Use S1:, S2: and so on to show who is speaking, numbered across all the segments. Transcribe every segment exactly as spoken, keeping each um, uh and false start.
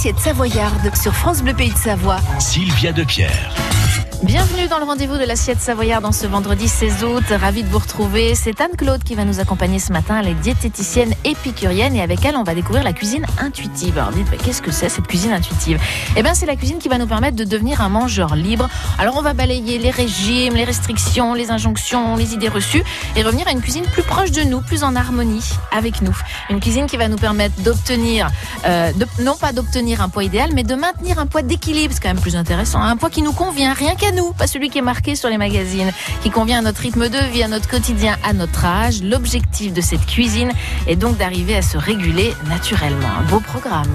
S1: l'assiette savoyarde sur France Bleu Pays de Savoie.
S2: Sylvia Depierre.
S3: Bienvenue dans le rendez-vous de l'assiette savoyarde en ce vendredi seize août. Ravie de vous retrouver. C'est Anne-Claude qui va nous accompagner ce matin. Elle est diététicienne épicurienne et avec elle, on va découvrir la cuisine intuitive. Alors dites, bah, qu'est-ce que c'est cette cuisine intuitive ? Eh bien, c'est la cuisine qui va nous permettre de devenir un mangeur libre. Alors, on va balayer les régimes, les restrictions, les injonctions, les idées reçues et revenir à une cuisine plus proche de nous, plus en harmonie avec nous. Une cuisine qui va nous permettre d'obtenir, euh, de, non pas d'obtenir un poids idéal, mais de maintenir un poids d'équilibre. C'est quand même plus intéressant. Un poids qui nous convient, rien qu'à nous, pas celui qui est marqué sur les magazines, qui convient à notre rythme de vie, à notre quotidien, à notre âge. L'objectif de cette cuisine est donc d'arriver à se réguler naturellement. Un beau programme.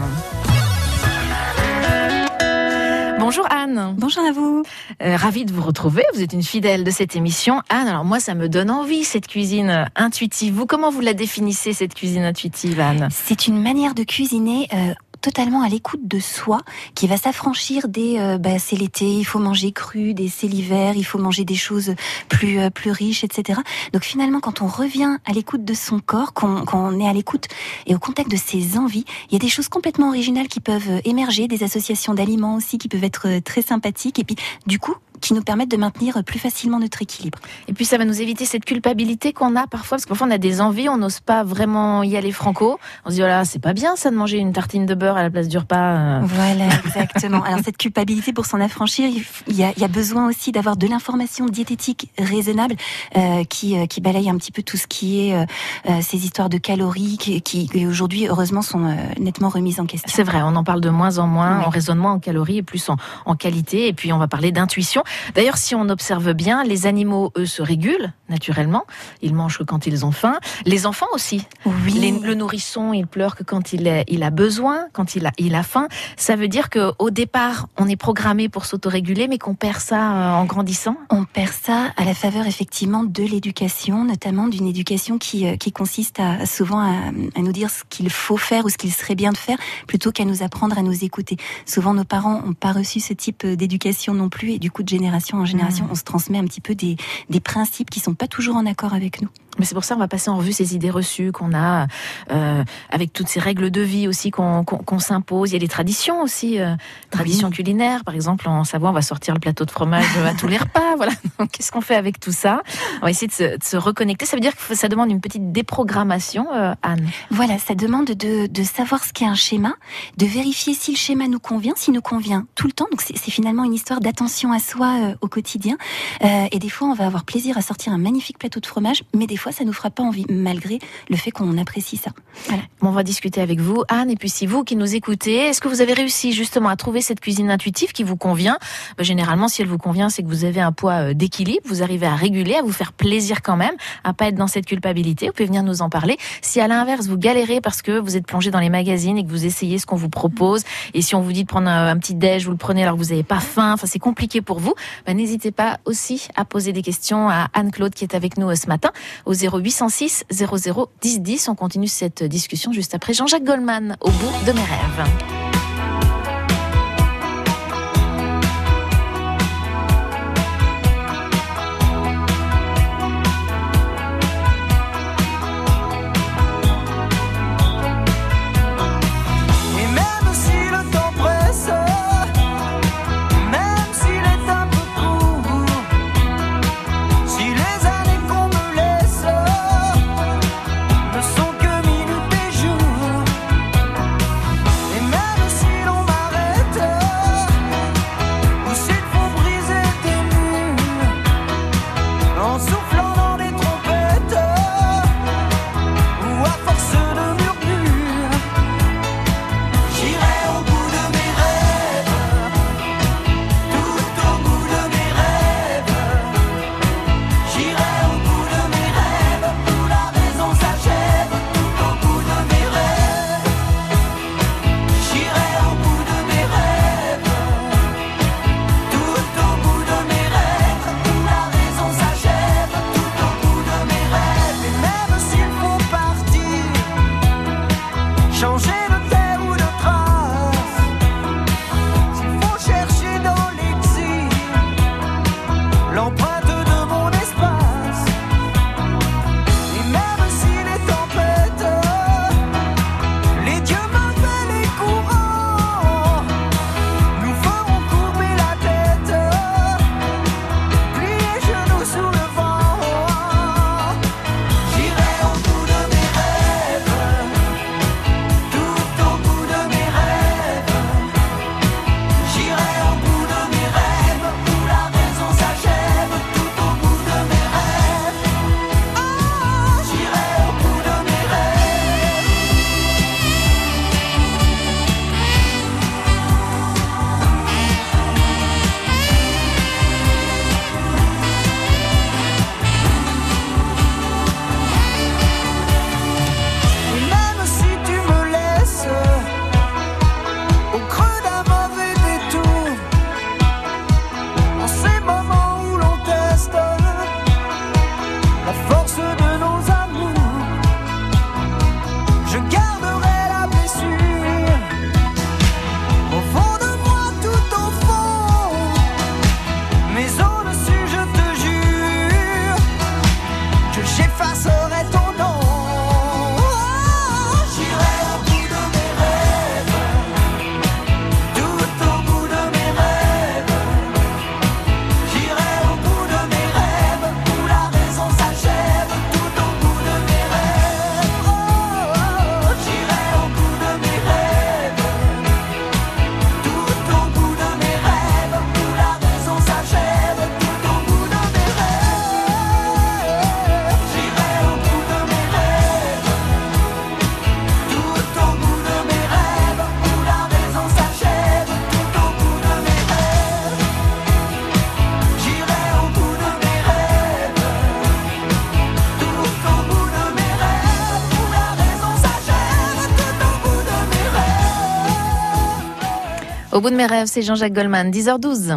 S3: Bonjour Anne.
S4: Bonjour à vous.
S3: Euh, ravie de vous retrouver. Vous êtes une fidèle de cette émission. Anne, alors moi, ça me donne envie, cette cuisine intuitive. Vous, comment vous la définissez, cette cuisine intuitive, Anne ?
S4: C'est une manière de cuisiner euh, totalement à l'écoute de soi, qui va s'affranchir des euh, bah, c'est l'été, il faut manger cru, des c'est l'hiver, il faut manger des choses plus euh, plus riches, et cetera. Donc finalement, quand on revient à l'écoute de son corps, qu'on, qu'on est à l'écoute et au contact de ses envies, il y a des choses complètement originales qui peuvent émerger, des associations d'aliments aussi qui peuvent être très sympathiques, et puis du coup qui nous permettent de maintenir plus facilement notre équilibre.
S3: Et puis ça va nous éviter cette culpabilité qu'on a parfois, parce que parfois on a des envies, on n'ose pas vraiment y aller franco. On se dit, voilà, c'est pas bien ça de manger une tartine de beurre à la place du repas.
S4: Voilà, exactement. Alors cette culpabilité, pour s'en affranchir, il y a, il y a besoin aussi d'avoir de l'information diététique raisonnable euh, qui, euh, qui balaye un petit peu tout ce qui est euh, ces histoires de calories qui, qui aujourd'hui, heureusement, sont euh, nettement remises en question.
S3: C'est vrai, on en parle de moins en moins,
S4: oui.
S3: On raisonne moins en calories et plus en, en qualité. Et puis on va parler d'intuition. D'ailleurs, si on observe bien, les animaux, eux, se régulent naturellement. Ils mangent que quand ils ont faim. Les enfants aussi.
S4: Oui.
S3: Les, le nourrisson, il pleure que quand il, est, il a besoin, quand il a, il a faim. Ça veut dire qu'au départ, on est programmé pour s'autoréguler, mais qu'on perd ça en grandissant.
S4: On perd ça à la faveur, effectivement, de l'éducation, notamment d'une éducation qui, qui consiste à, souvent à, à nous dire ce qu'il faut faire ou ce qu'il serait bien de faire, plutôt qu'à nous apprendre à nous écouter. Souvent, nos parents n'ont pas reçu ce type d'éducation non plus, et du coup, de génération en génération, mmh. on se transmet un petit peu des, des principes qui sont pas toujours en accord avec nous.
S3: Mais c'est pour ça qu'on va passer en revue ces idées reçues qu'on a, euh, avec toutes ces règles de vie aussi qu'on, qu'on, qu'on s'impose. Il y a des traditions aussi, euh, traditions oui. culinaires. Par exemple, en Savoie, on va sortir le plateau de fromage à tous les repas. Voilà. Donc, qu'est-ce qu'on fait avec tout ça ? On va essayer de se, de se reconnecter. Ça veut dire que ça demande une petite déprogrammation, euh, Anne.
S4: Voilà, ça demande de, de savoir ce qu'est un schéma, de vérifier si le schéma nous convient, s'il nous convient tout le temps. Donc, c'est, c'est finalement une histoire d'attention à soi euh, au quotidien. Euh, et des fois, on va avoir plaisir à sortir un magnifique plateau de fromage, mais des fois, ça nous fera pas envie, malgré le fait qu'on apprécie ça. Voilà.
S3: Bon, on va discuter avec vous, Anne, et puis si vous qui nous écoutez, est-ce que vous avez réussi justement à trouver cette cuisine intuitive qui vous convient ? Ben, généralement, si elle vous convient, c'est que vous avez un poids d'équilibre, vous arrivez à réguler, à vous faire plaisir quand même, à pas être dans cette culpabilité. Vous pouvez venir nous en parler. Si à l'inverse, vous galérez parce que vous êtes plongé dans les magazines et que vous essayez ce qu'on vous propose, et si on vous dit de prendre un, un petit déj, vous le prenez alors que vous n'avez pas faim, enfin c'est compliqué pour vous, ben, n'hésitez pas aussi à poser des questions à Anne-Claude qui est avec nous ce matin au zéro huit cent six zéro zéro dix dix. On continue cette discussion juste après Jean-Jacques Goldman, Au bout de mes rêves.
S5: Ne sont que minutes et jours, et même
S3: Au bout de mes rêves, c'est Jean-Jacques Goldman, dix heures douze.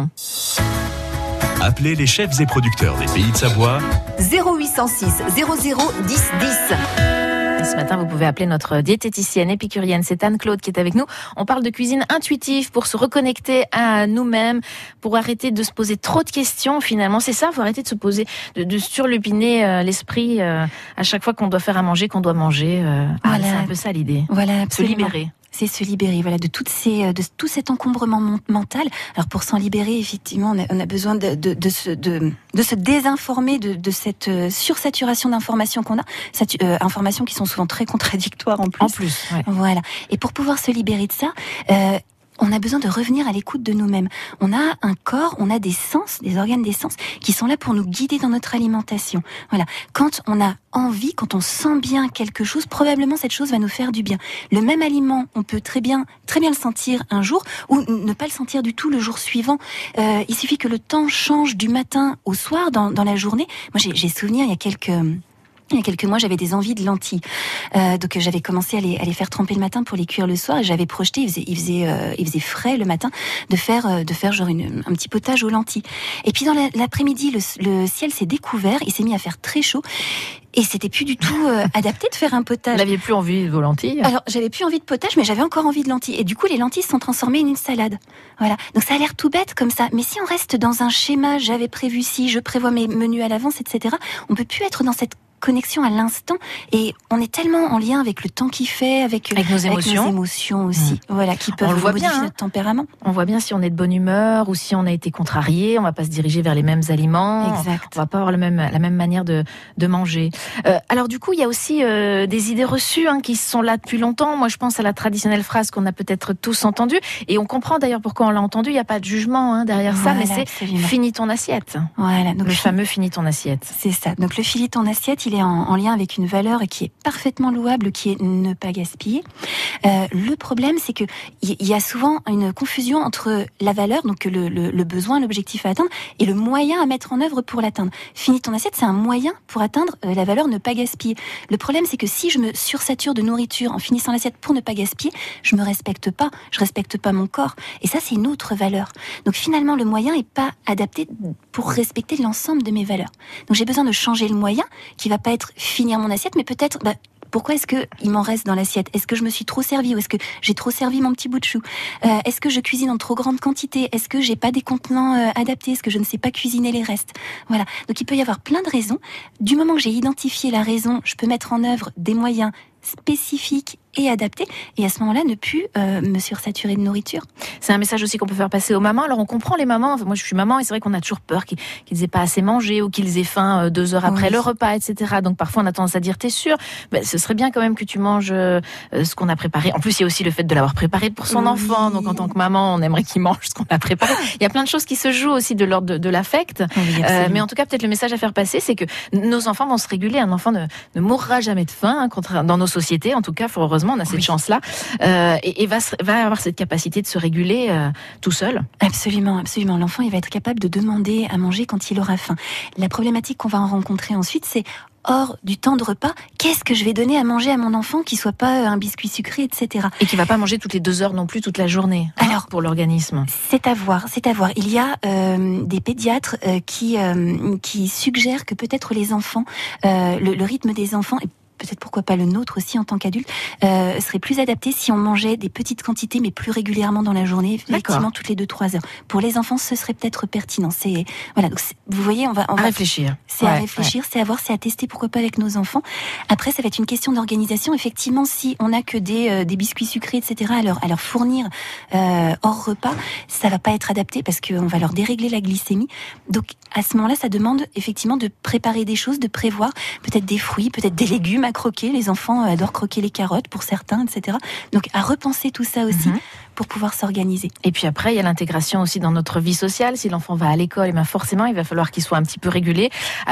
S2: Appelez les chefs et producteurs des Pays de Savoie.
S1: zéro huit cent six zéro zéro dix dix.
S3: Et ce matin, vous pouvez appeler notre diététicienne épicurienne, c'est Anne-Claude qui est avec nous. On parle de cuisine intuitive pour se reconnecter à nous-mêmes, pour arrêter de se poser trop de questions finalement. C'est ça, il faut arrêter de se poser, de, de surlupiner euh, l'esprit euh, à chaque fois qu'on doit faire à manger, qu'on doit manger. Euh,
S4: Voilà.
S3: ah, c'est un peu ça l'idée.
S4: Voilà,
S3: Se
S4: absolument.
S3: libérer.
S4: C'est se libérer, voilà, de toutes ces, de tout cet encombrement mon- mental. Alors pour s'en libérer, effectivement, on a, on a besoin de, de, de, se, de, de se désinformer de, de cette euh, sursaturation d'informations qu'on a, Satu- euh, informations qui sont souvent très contradictoires en plus.
S3: En plus, ouais.
S4: Voilà. Et pour pouvoir se libérer de ça, euh, on a besoin de revenir à l'écoute de nous-mêmes. On a un corps, on a des sens, des organes des sens qui sont là pour nous guider dans notre alimentation. Voilà. Quand on a envie, quand on sent bien quelque chose, probablement cette chose va nous faire du bien. Le même aliment, on peut très bien, très bien le sentir un jour ou ne pas le sentir du tout le jour suivant. Euh, il suffit que le temps change du matin au soir dans, dans la journée. Moi, j'ai, j'ai souvenir il y a quelques Il y a quelques mois, j'avais des envies de lentilles. Euh, donc, j'avais commencé à les, à les faire tremper le matin pour les cuire le soir. Et j'avais projeté, il faisait, il faisait, euh, il faisait frais le matin, de faire, euh, de faire genre une, un petit potage aux lentilles. Et puis, dans la, l'après-midi, le, le ciel s'est découvert. Il s'est mis à faire très chaud. Et c'était plus du tout euh, adapté de faire un potage.
S3: Vous n'aviez plus envie de vos lentilles?
S4: Alors, j'avais plus envie de potage, mais j'avais encore envie de lentilles. Et du coup, les lentilles se sont transformées en une salade. Voilà. Donc, ça a l'air tout bête comme ça. Mais si on reste dans un schéma, j'avais prévu ci, je prévois mes menus à l'avance, et cetera, on peut plus être dans cette connexion à l'instant, et on est tellement en lien avec le temps qu'il fait, avec,
S3: avec nos émotions,
S4: avec nos émotions aussi, mmh. voilà, qui peuvent
S3: on le voit
S4: modifier
S3: bien, hein.
S4: notre tempérament.
S3: On voit bien si on est de bonne humeur ou si on a été contrarié, on va pas se diriger vers les mêmes aliments,
S4: exact.
S3: On va pas avoir le même, la même manière de, de manger. Euh, alors du coup, il y a aussi euh, des idées reçues hein, qui sont là depuis longtemps. Moi, je pense à la traditionnelle phrase qu'on a peut-être tous entendue, et on comprend d'ailleurs pourquoi on l'a entendue. Il n'y a pas de jugement hein, derrière
S4: voilà,
S3: ça, mais c'est
S4: absolument.
S3: Finis ton assiette.
S4: Voilà, donc
S3: le
S4: fi-
S3: fameux finis ton assiette.
S4: C'est ça. Donc le finis ton assiette, il est en, en lien avec une valeur qui est parfaitement louable, qui est ne pas gaspiller. Euh, le problème, c'est que il y, y a souvent une confusion entre la valeur, donc le, le, le besoin, l'objectif à atteindre, et le moyen à mettre en œuvre pour l'atteindre. Finis ton assiette, c'est un moyen pour atteindre euh, la valeur ne pas gaspiller. Le problème, c'est que si je me sursature de nourriture en finissant l'assiette pour ne pas gaspiller, je me respecte pas, je respecte pas mon corps. Et ça, c'est une autre valeur. Donc finalement, le moyen est pas adapté pour respecter l'ensemble de mes valeurs. Donc j'ai besoin de changer le moyen, qui va pas être finir mon assiette, mais peut-être bah, pourquoi est-ce que il m'en reste dans l'assiette? Est-ce que je me suis trop servi ou est-ce que j'ai trop servi mon petit bout de chou? euh, Est-ce que je cuisine en trop grande quantité? Est-ce que j'ai pas des contenants euh, adaptés? Est-ce que je ne sais pas cuisiner les restes? Voilà. Donc il peut y avoir plein de raisons. Du moment que j'ai identifié la raison, je peux mettre en œuvre des moyens spécifiques et adaptés, et à ce moment-là ne plus euh, me sursaturer de nourriture.
S3: C'est un message aussi qu'on peut faire passer aux mamans. Alors on comprend les mamans, enfin, moi je suis maman et c'est vrai qu'on a toujours peur qu'ils, qu'ils aient pas assez mangé ou qu'ils aient faim euh, deux heures après oui. le repas, et cetera. Donc parfois on a tendance à dire t'es sûr, ben, ce serait bien quand même que tu manges euh, ce qu'on a préparé. En plus il y a aussi le fait de l'avoir préparé pour son oui. enfant, donc en tant que maman on aimerait qu'il mange ce qu'on a préparé. Il y a plein de choses qui se jouent aussi de l'ordre de, de l'affect, oui, euh, mais en tout cas peut-être le message à faire passer c'est que nos enfants vont se réguler. Un enfant ne, ne mourra jamais de faim, hein, dans nos sociétés en tout cas, fort heureusement on a cette oui. chance là euh, et, et va, va avoir cette capacité de se réguler euh, tout seul.
S4: Absolument, absolument. L'enfant il va être capable de demander à manger quand il aura faim. La problématique qu'on va en rencontrer ensuite, c'est hors du temps de repas, qu'est-ce que je vais donner à manger à mon enfant qui soit pas un biscuit sucré, et cetera.
S3: Et qui va pas manger toutes les deux heures non plus toute la journée. Hein, alors pour l'organisme.
S4: C'est à voir, c'est à voir. Il y a euh, des pédiatres euh, qui euh, qui suggèrent que peut-être les enfants, euh, le, le rythme des enfants est peut-être pourquoi pas le nôtre aussi en tant qu'adulte, euh, serait plus adapté si on mangeait des petites quantités mais plus régulièrement dans la journée, effectivement toutes les deux trois heures. Pour les enfants, ce serait peut-être pertinent. C'est voilà, donc c'est, vous voyez, on va on
S3: à
S4: va
S3: réfléchir.
S4: C'est
S3: ouais,
S4: à réfléchir,
S3: ouais.
S4: c'est à voir, c'est à tester, pourquoi pas avec nos enfants. Après, ça va être une question d'organisation. Effectivement, si on n'a que des euh, des biscuits sucrés, et cetera, à leur à leur fournir euh, hors repas, ça va pas être adapté parce qu'on va leur dérégler la glycémie. Donc à ce moment-là, ça demande effectivement de préparer des choses, de prévoir peut-être des fruits, peut-être des légumes à croquer. Les enfants adorent croquer les carottes pour certains, et cetera. Donc à repenser tout ça aussi mm-hmm. pour pouvoir s'organiser.
S3: Et puis après, il y a l'intégration aussi dans notre vie sociale. Si l'enfant va à l'école, et bien forcément, il va falloir qu'il soit un petit peu régulé avec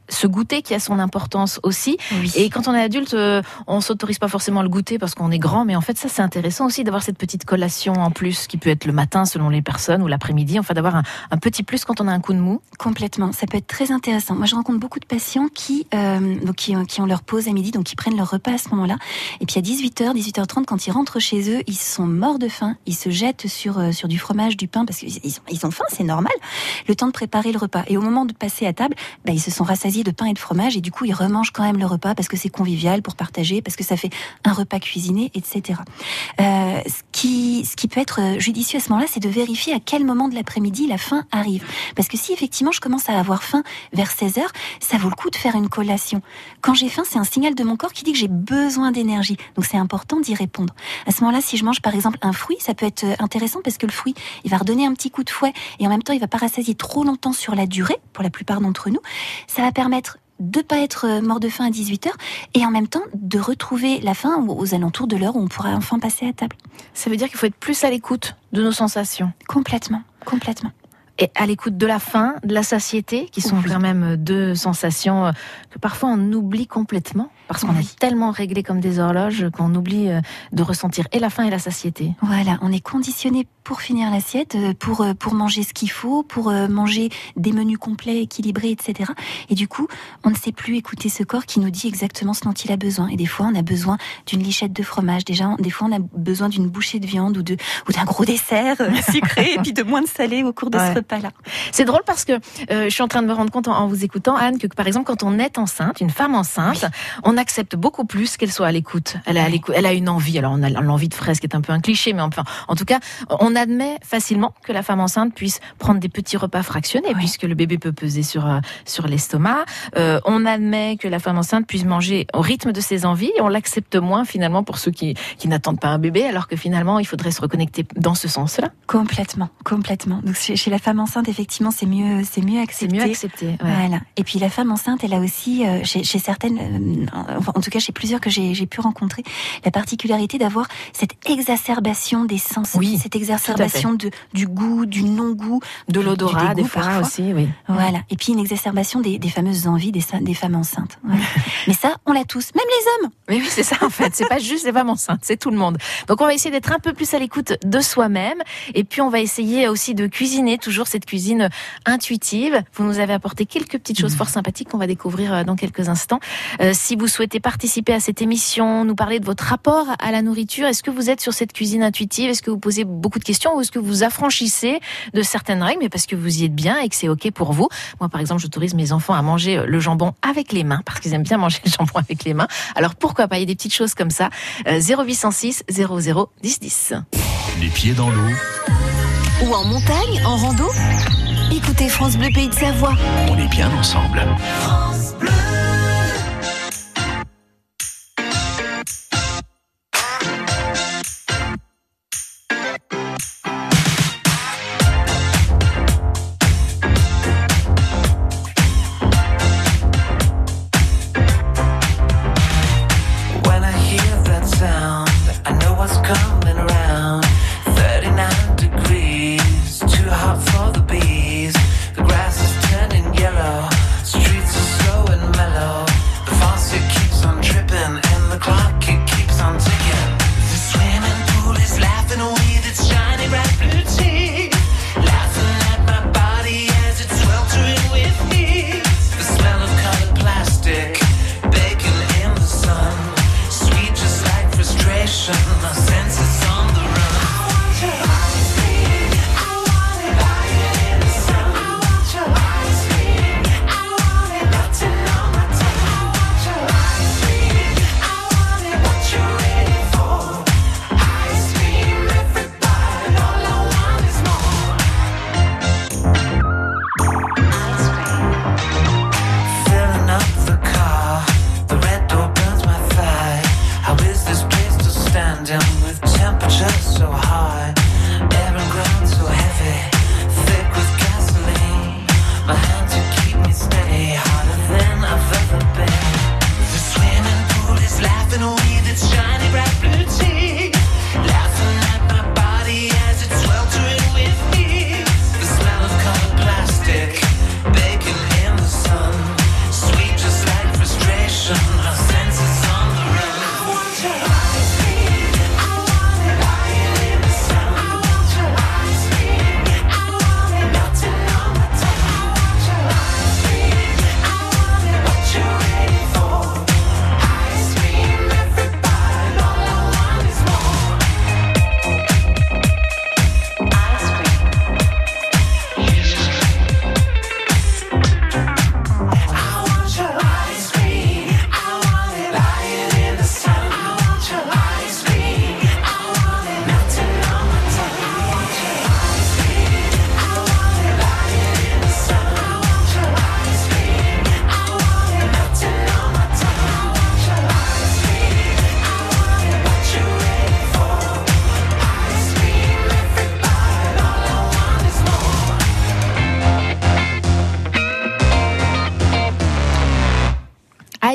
S3: ce goûter qui a son importance aussi.
S4: Oui.
S3: Et quand on est adulte, euh, on s'autorise pas forcément à le goûter parce qu'on est grand, mais en fait, ça, c'est intéressant aussi d'avoir cette petite collation en plus qui peut être le matin selon les personnes ou l'après-midi. Enfin, d'avoir un, un petit plus quand on a un coup de mou.
S4: Complètement. Ça peut être très intéressant. Moi, je rencontre beaucoup de patients qui, euh, donc, qui, qui ont leur pause à midi, donc qui prennent leur repas à ce moment-là. Et puis, à dix-huit heures, dix-huit heures trente, quand ils rentrent chez eux, ils sont morts de faim. Ils se jettent sur, euh, sur du fromage, du pain, parce qu'ils ils ont, ils ont faim, c'est normal. Le temps de préparer le repas. Et au moment de passer à table, bah, ils se sont rassasiés de pain et de fromage, et du coup, ils remangent quand même le repas parce que c'est convivial pour partager, parce que ça fait un repas cuisiné, et cetera. Euh, ce qui, ce qui peut être judicieux à ce moment-là, c'est de vérifier à quel moment de l'après-midi la faim arrive. Parce que si effectivement je commence à avoir faim vers seize heures, ça vaut le coup de faire une collation. Quand j'ai faim, c'est un signal de mon corps qui dit que j'ai besoin d'énergie. Donc c'est important d'y répondre. À ce moment-là, si je mange par exemple un fruit, ça peut être intéressant parce que le fruit, il va redonner un petit coup de fouet et en même temps, il va pas rassasier trop longtemps sur la durée, pour la plupart d'entre nous. Ça va permettre de pas être mort de faim à dix-huit heures et en même temps de retrouver la faim aux alentours de l'heure où on pourra enfin passer à table.
S3: Ça veut dire qu'il faut être plus à l'écoute de nos sensations.
S4: Complètement, complètement.
S3: Et à l'écoute de la faim, de la satiété, qui sont oui. quand même deux sensations que parfois on oublie complètement, parce qu'on oui. est tellement réglé comme des horloges qu'on oublie de ressentir et la faim et la satiété.
S4: Voilà, on est conditionné pour finir l'assiette, pour, pour manger ce qu'il faut, pour manger des menus complets, équilibrés, et cetera. Et du coup, on ne sait plus écouter ce corps qui nous dit exactement ce dont il a besoin. Et des fois, on a besoin d'une lichette de fromage. Déjà, des fois, on a besoin d'une bouchée de viande ou, de, ou d'un gros dessert sucré et puis de moins de salé au cours de ouais. ce repas. Là.
S3: C'est drôle parce que euh, je suis en train de me rendre compte en, en vous écoutant, Anne, que par exemple quand on est enceinte, une femme enceinte, oui. on accepte beaucoup plus qu'elle soit à l'écoute. Elle a, oui. elle a une envie. Alors on a l'envie de fraise qui est un peu un cliché, mais enfin, en tout cas, on admet facilement que la femme enceinte puisse prendre des petits repas fractionnés, oui. puisque le bébé peut peser sur euh, sur l'estomac. Euh, on admet que la femme enceinte puisse manger au rythme de ses envies. Et on l'accepte moins finalement pour ceux qui qui n'attendent pas un bébé, alors que finalement il faudrait se reconnecter dans ce sens-là.
S4: Complètement, complètement. Donc chez, chez la femme enceinte, effectivement, c'est mieux, c'est mieux accepté.
S3: C'est mieux accepté. Ouais.
S4: Voilà. Et puis la femme enceinte, elle a aussi, euh, chez, chez certaines, euh, enfin, en tout cas chez plusieurs que j'ai, j'ai pu rencontrer, la particularité d'avoir cette exacerbation des sens,
S3: oui,
S4: cette exacerbation de du goût, du non-goût,
S3: de l'odorat, des fois parfois. aussi, oui.
S4: Voilà. Et puis une exacerbation des, des fameuses envies des, des femmes enceintes. Voilà. Mais ça, on l'a tous, même les hommes.
S3: Mais oui, c'est ça en fait. C'est pas juste les femmes enceintes, c'est tout le monde. Donc on va essayer d'être un peu plus à l'écoute de soi-même, et puis on va essayer aussi de cuisiner toujours cette cuisine intuitive. Vous nous avez apporté quelques petites choses fort sympathiques qu'on va découvrir dans quelques instants. Euh, si vous souhaitez participer à cette émission, nous parler de votre rapport à la nourriture, est-ce que vous êtes sur cette cuisine intuitive? Est-ce que vous posez beaucoup de questions ou est-ce que vous affranchissez de certaines règles, mais parce que vous y êtes bien et que c'est ok pour vous? Moi, par exemple, j'autorise mes enfants à manger le jambon avec les mains parce qu'ils aiment bien manger le jambon avec les mains. Alors pourquoi pas? Il y a des petites choses comme ça. Euh, zéro huit cent six zéro zéro dix dix.
S2: Les pieds dans l'eau.
S1: Ou en montagne, en rando. Écoutez France Bleu Pays de Savoie.
S2: On est bien ensemble.
S1: France Bleu.
S5: When I hear that sound, I know what's coming around. thirty-nine degrees, too hot for the bees. The grass is turning yellow, streets are so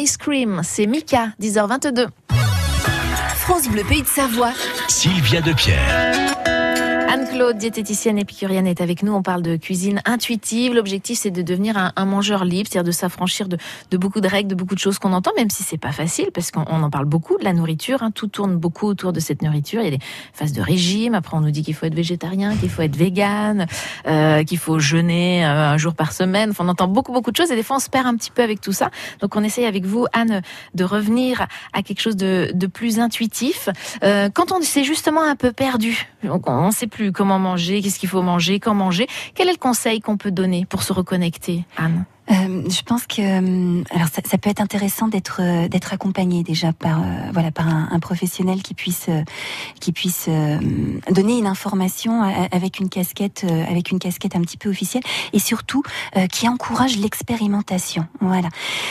S3: Ice Cream, c'est Mika, dix heures vingt-deux.
S1: France Bleu Pays de Savoie.
S2: Sylvia Depierre.
S3: Anne-Claude, diététicienne épicurienne, est avec nous. On parle de cuisine intuitive. L'objectif, c'est de devenir un, un mangeur libre, c'est-à-dire de s'affranchir de, de beaucoup de règles, de beaucoup de choses qu'on entend, même si c'est pas facile, parce qu'on on en parle beaucoup de la nourriture. Hein. Tout tourne beaucoup autour de cette nourriture. Il y a des phases de régime. Après, on nous dit qu'il faut être végétarien, qu'il faut être végane, euh, qu'il faut jeûner euh, un jour par semaine. Enfin, on entend beaucoup, beaucoup de choses, et des fois, on se perd un petit peu avec tout ça. Donc, on essaye avec vous, Anne, de revenir à quelque chose de, de plus intuitif. Euh, quand on s'est justement un peu perdu, donc on ne sait plus comment manger, qu'est-ce qu'il faut manger, quand manger. Quel est le conseil qu'on peut donner pour se reconnecter, Anne ?
S4: Euh, je pense que euh, alors ça, ça peut être intéressant d'être euh, d'être accompagné déjà par euh, voilà par un, un professionnel qui puisse euh, qui puisse euh, donner une information avec une casquette euh, avec une casquette un petit peu officielle, et surtout euh, qui encourage l'expérimentation. Voilà.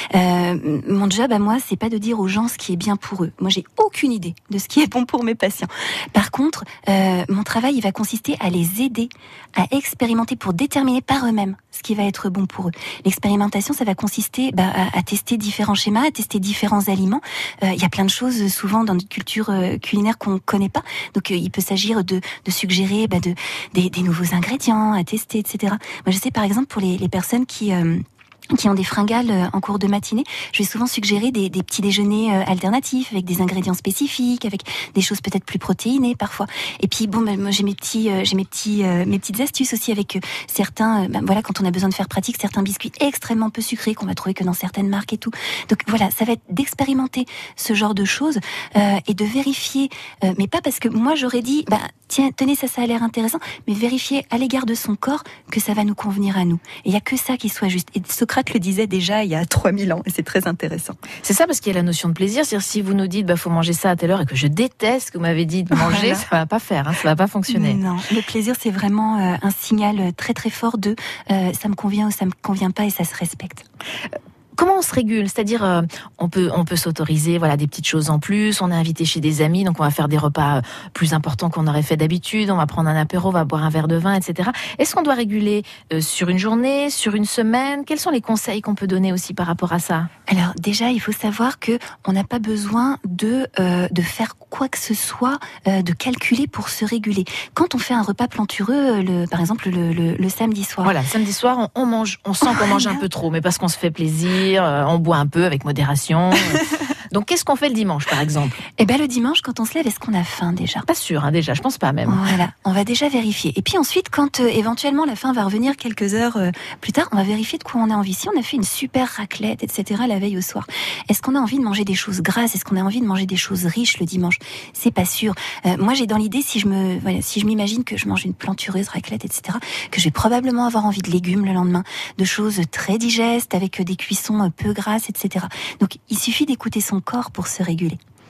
S4: Euh, mon job à moi, c'est pas de dire aux gens ce qui est bien pour eux. Moi, j'ai aucune idée de ce qui est bon pour mes patients. Par contre, euh, mon travail, il va consister à les aider à expérimenter pour déterminer par eux-mêmes ce qui va être bon pour eux. L'expérimentation, ça va consister bah, à, à tester différents schémas, à tester différents aliments. Il euh, y a plein de choses souvent dans notre culture euh, culinaire qu'on connaît pas. Donc euh, il peut s'agir de, de suggérer bah, de, des, des nouveaux ingrédients à tester, et cetera. Moi, je sais par exemple pour les, les personnes qui euh, qui ont des fringales en cours de matinée, je vais souvent suggérer des, des petits déjeuners alternatifs avec des ingrédients spécifiques, avec des choses peut-être plus protéinées parfois. Et puis bon, ben, moi j'ai mes petits, euh, j'ai mes petits, euh, mes petites astuces aussi avec euh, certains. Euh, ben, voilà, quand on a besoin de faire pratique, certains biscuits extrêmement peu sucrés qu'on va trouver que dans certaines marques et tout. Donc voilà, ça va être d'expérimenter ce genre de choses euh, et de vérifier, euh, mais pas parce que moi j'aurais dit, bah tiens, tenez ça, ça a l'air intéressant, mais vérifier à l'égard de son corps que ça va nous convenir à nous. Et il y a que ça qui soit juste. Et Socrate le disait déjà il y a trois mille ans, et c'est très intéressant.
S3: C'est ça, parce qu'il y a la notion de plaisir. C'est-à-dire, si vous nous dites, bah, faut manger ça à telle heure, et que je déteste ce que vous m'avez dit de manger, voilà. Ça va pas faire, hein, ça va pas fonctionner.
S4: Non, le plaisir, c'est vraiment euh, un signal très très fort de euh, ça me convient ou ça me convient pas, et ça se respecte.
S3: Comment on se régule ? C'est-à-dire, euh, on peut, on peut s'autoriser, voilà, des petites choses en plus. On est invité chez des amis, donc on va faire des repas plus importants qu'on aurait fait d'habitude. On va prendre un apéro, on va boire un verre de vin, et cetera. Est-ce qu'on doit réguler euh, sur une journée, sur une semaine ? Quels sont les conseils qu'on peut donner aussi par rapport à ça ?
S4: Alors déjà, il faut savoir que on n'a pas besoin de euh, de faire quoi que ce soit, euh, de calculer pour se réguler. Quand on fait un repas plantureux, le, par exemple le, le, le samedi soir.
S3: Voilà, le samedi soir, on, on mange, on sent qu'on mange un peu trop, mais parce qu'on se fait plaisir. On boit un peu avec modération. Donc, qu'est-ce qu'on fait le dimanche, par exemple ?
S4: Eh ben, le dimanche, quand on se lève, est-ce qu'on a faim déjà ?
S3: Pas sûr, hein, déjà. Je pense pas même.
S4: Voilà, on va déjà vérifier. Et puis ensuite, quand euh, éventuellement la faim va revenir quelques heures euh, plus tard, on va vérifier de quoi on a envie. Si on a fait une super raclette, et cetera la veille au soir, est-ce qu'on a envie de manger des choses grasses ? Est-ce qu'on a envie de manger des choses riches le dimanche ? C'est pas sûr. Euh, moi, j'ai dans l'idée, si je me, voilà, si je m'imagine que je mange une plantureuse raclette, et cetera, que je vais probablement avoir envie de légumes le lendemain, de choses très digestes avec des cuissons peu grasses, et cetera. Donc, il suffit d'écouter son corps pour se réguler.